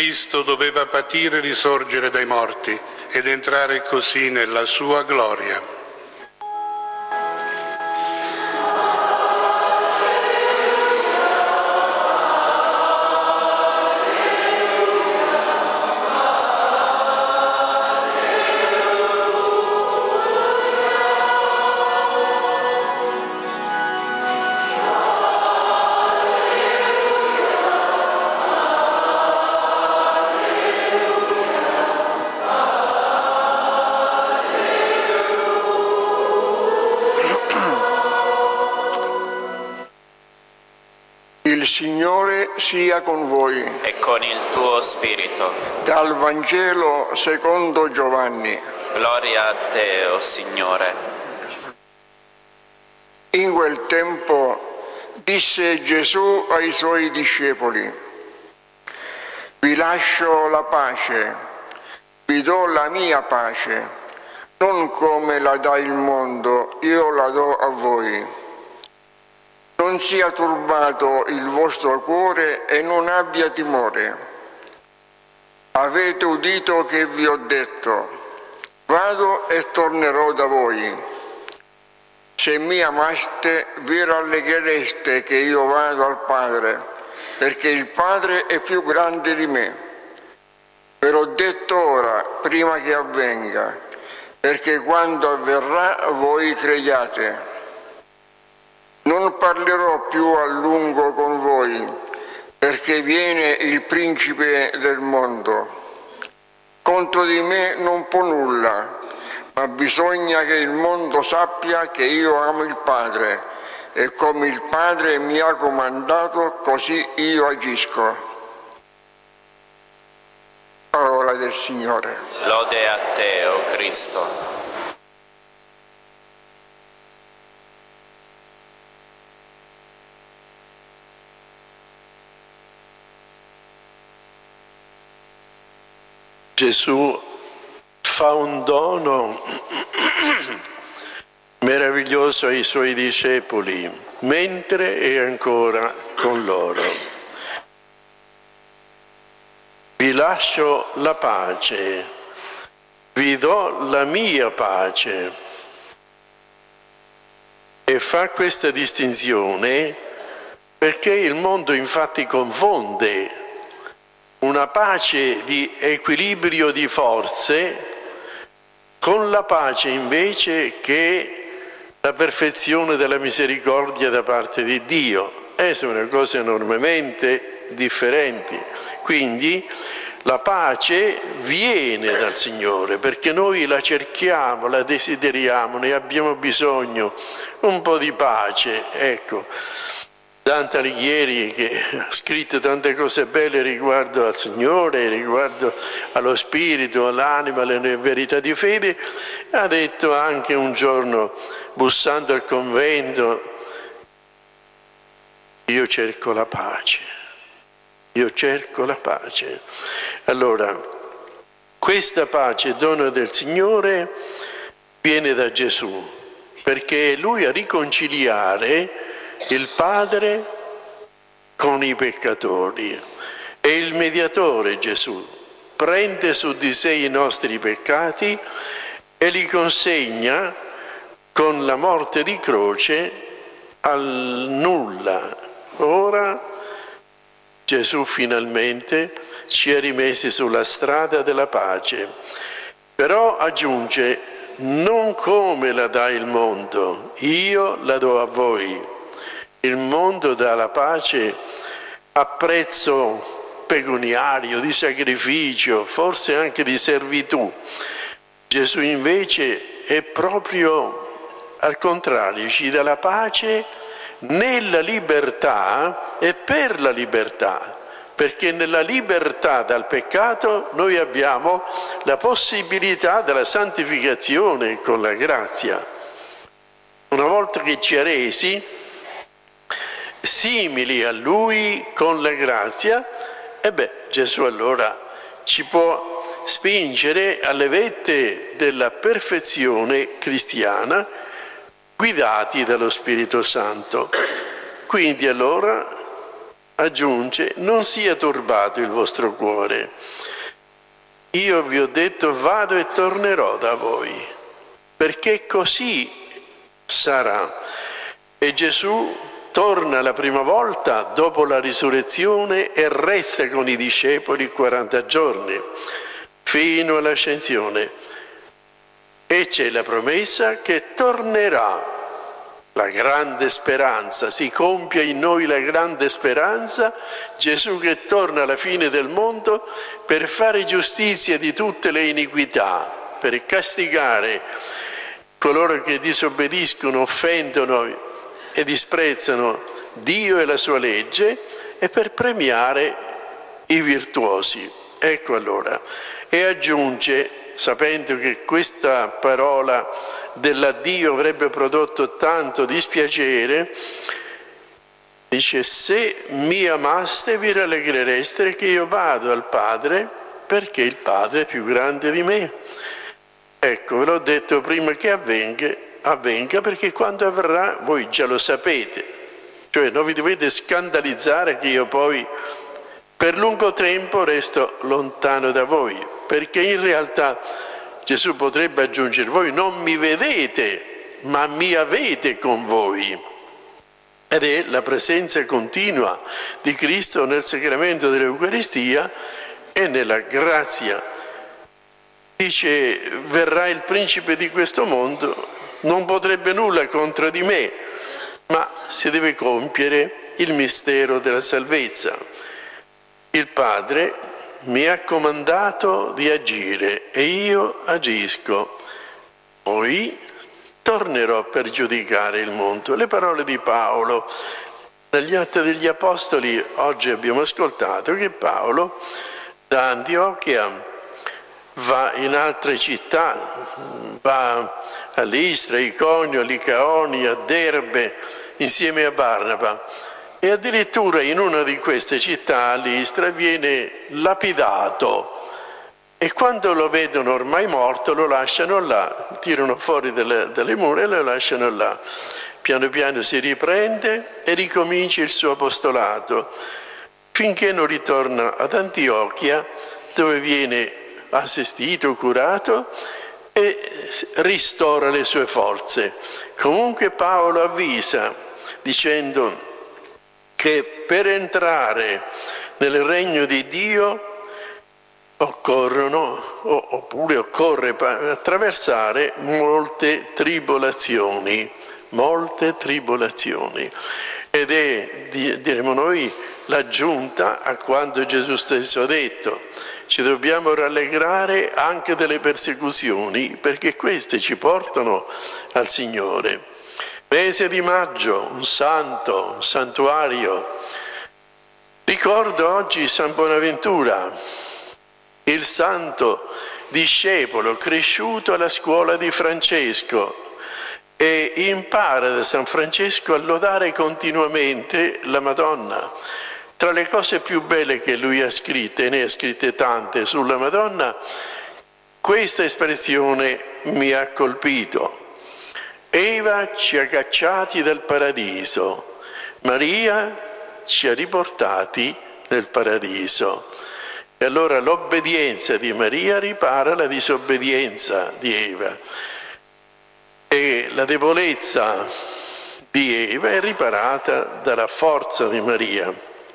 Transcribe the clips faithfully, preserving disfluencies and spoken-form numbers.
Cristo doveva patire e risorgere dai morti ed entrare così nella sua gloria. Il Signore sia con voi. E con il tuo spirito. Dal Vangelo secondo Giovanni. Gloria a te, o Signore. In quel tempo disse Gesù ai suoi discepoli: vi lascio la pace, vi do la mia pace, non come la dà il mondo, io la do a voi. Non sia turbato il vostro cuore e non abbia timore. Avete udito che vi ho detto: vado e tornerò da voi. Se mi amaste, vi rallegrereste che io vado al Padre, perché il Padre è più grande di me. Ve l'ho detto ora, prima che avvenga, perché quando avverrà voi crediate. Non parlerò più a lungo con voi, perché viene il principe del mondo. Contro di me non può nulla, ma bisogna che il mondo sappia che io amo il Padre, e come il Padre mi ha comandato, così io agisco. Parola del Signore. Lode a te, o Cristo. Gesù fa un dono meraviglioso ai suoi discepoli mentre è ancora con loro. Vi lascio la pace, vi do la mia pace. E fa questa distinzione perché il mondo infatti confonde una pace di equilibrio di forze con la pace invece che è la perfezione della misericordia da parte di Dio. E sono cose enormemente differenti. Quindi la pace viene dal Signore perché noi la cerchiamo, la desideriamo, ne abbiamo bisogno, un po' di pace, ecco. Dante Alighieri, che ha scritto tante cose belle riguardo al Signore, riguardo allo spirito, all'anima, alle verità di fede, ha detto anche un giorno, bussando al convento: io cerco la pace, io cerco la pace. Allora, questa pace, dono del Signore, viene da Gesù, perché è Lui a riconciliare il Padre con i peccatori. È il mediatore Gesù, prende su di sé i nostri peccati e li consegna con la morte di croce al nulla. Ora Gesù finalmente ci ha rimessi sulla strada della pace, però aggiunge: non come la dà il mondo, io la do a voi. Il mondo dà la pace a prezzo pecuniario, di sacrificio, forse anche di servitù. Gesù invece è proprio al contrario, ci dà la pace nella libertà e per la libertà, perché nella libertà dal peccato noi abbiamo la possibilità della santificazione con la grazia. Una volta che ci ha resi simili a Lui con la grazia, e beh, Gesù allora ci può spingere alle vette della perfezione cristiana, guidati dallo Spirito Santo. Quindi allora aggiunge: non sia turbato il vostro cuore. Io vi ho detto vado e tornerò da voi, perché così sarà. E Gesù torna la prima volta dopo la risurrezione e resta con i discepoli quaranta giorni, fino all'ascensione. E c'è la promessa che tornerà. La grande speranza, si compie in noi la grande speranza, Gesù che torna alla fine del mondo per fare giustizia di tutte le iniquità, per castigare coloro che disobbediscono, offendono e disprezzano Dio e la sua legge, e per premiare i virtuosi. Ecco allora, e aggiunge, sapendo che questa parola dell'addio avrebbe prodotto tanto dispiacere, dice: se mi amaste vi rallegrereste che io vado al Padre, perché il Padre è più grande di me. Ecco, ve l'ho detto prima che avvenga, avvenga perché quando avverrà voi già lo sapete, cioè non vi dovete scandalizzare che io poi per lungo tempo resto lontano da voi, perché in realtà Gesù potrebbe aggiungere: voi non mi vedete, ma mi avete con voi. Ed è la presenza continua di Cristo nel sacramento dell'Eucaristia e nella grazia. Dice: verrà il principe di questo mondo, non potrebbe nulla contro di me, ma si deve compiere il mistero della salvezza. Il Padre mi ha comandato di agire e io agisco, poi tornerò per giudicare il mondo. Le parole di Paolo negli Atti degli Apostoli. Oggi abbiamo ascoltato che Paolo da Antiochia va in altre città, va a Listra, a Iconio, a Licaonia, a Derbe, insieme a Barnaba. E addirittura in una di queste città, a Listra, viene lapidato, e quando lo vedono ormai morto lo lasciano là, tirano fuori dalle, dalle mura e lo lasciano là. Piano piano si riprende e ricomincia il suo apostolato, finché non ritorna ad Antiochia, dove viene assistito, curato e ristora le sue forze. Comunque Paolo avvisa dicendo che per entrare nel regno di Dio occorrono, oppure occorre attraversare molte tribolazioni, molte tribolazioni. Ed è, diremo noi, l'aggiunta a quanto Gesù stesso ha detto. Ci dobbiamo rallegrare anche delle persecuzioni, perché queste ci portano al Signore. Mese di maggio, un santo, un santuario. Ricordo oggi San Bonaventura, il santo discepolo cresciuto alla scuola di Francesco, e impara da San Francesco a lodare continuamente la Madonna. Tra le cose più belle che lui ha scritte, ne ha scritte tante sulla Madonna, questa espressione mi ha colpito. Eva ci ha cacciati dal paradiso, Maria ci ha riportati nel paradiso. E allora l'obbedienza di Maria ripara la disobbedienza di Eva, e la debolezza di Eva è riparata dalla forza di Maria.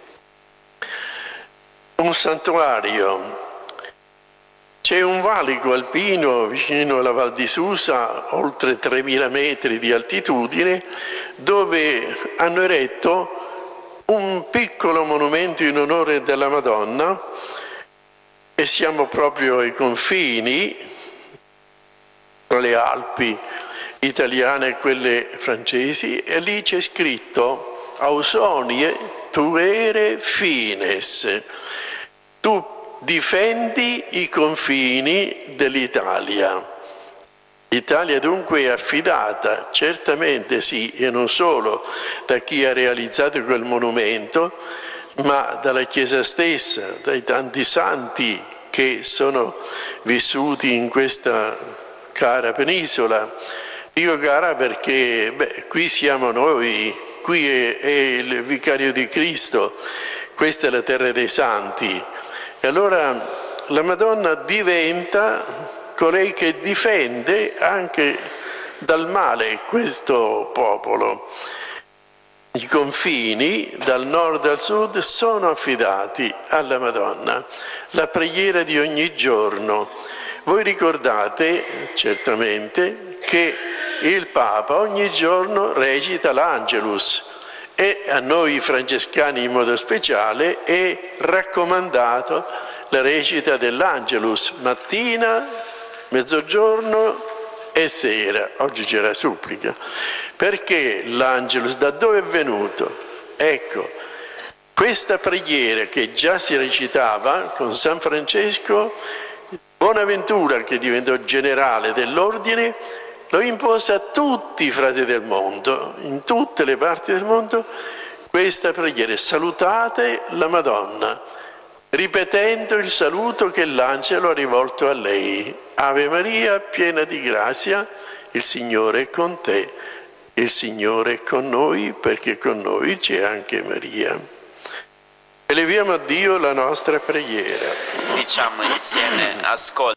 Un santuario. C'è un valico alpino vicino alla Val di Susa, oltre tremila metri di altitudine, dove hanno eretto un piccolo monumento in onore della Madonna, e siamo proprio ai confini tra le Alpi italiane e quelle francesi, e lì c'è scritto: Ausonie tuere fines, tu difendi i confini dell'Italia. L'Italia dunque è affidata, certamente sì, e non solo da chi ha realizzato quel monumento, ma dalla Chiesa stessa, dai tanti santi che sono vissuti in questa cara penisola. Dico cara perché beh, qui siamo noi qui è, è il vicario di Cristo, questa è la terra dei santi. E allora la Madonna diventa colei che difende anche dal male questo popolo. I confini dal nord al sud sono affidati alla Madonna. La preghiera di ogni giorno. Voi ricordate certamente che il Papa ogni giorno recita l'Angelus e a noi francescani in modo speciale è raccomandato la recita dell'Angelus mattina, mezzogiorno e sera. Oggi c'è la supplica. Perché l'Angelus? Da dove è venuto? Ecco, questa preghiera che già si recitava con San Francesco, Bonaventura, che diventò generale dell'ordine, lo impose a tutti i frati del mondo, in tutte le parti del mondo, questa preghiera: salutate la Madonna, ripetendo il saluto che l'angelo ha rivolto a lei. Ave Maria, piena di grazia, il Signore è con te, il Signore è con noi, perché con noi c'è anche Maria. Eleviamo a Dio la nostra preghiera. Diciamo insieme: ascolta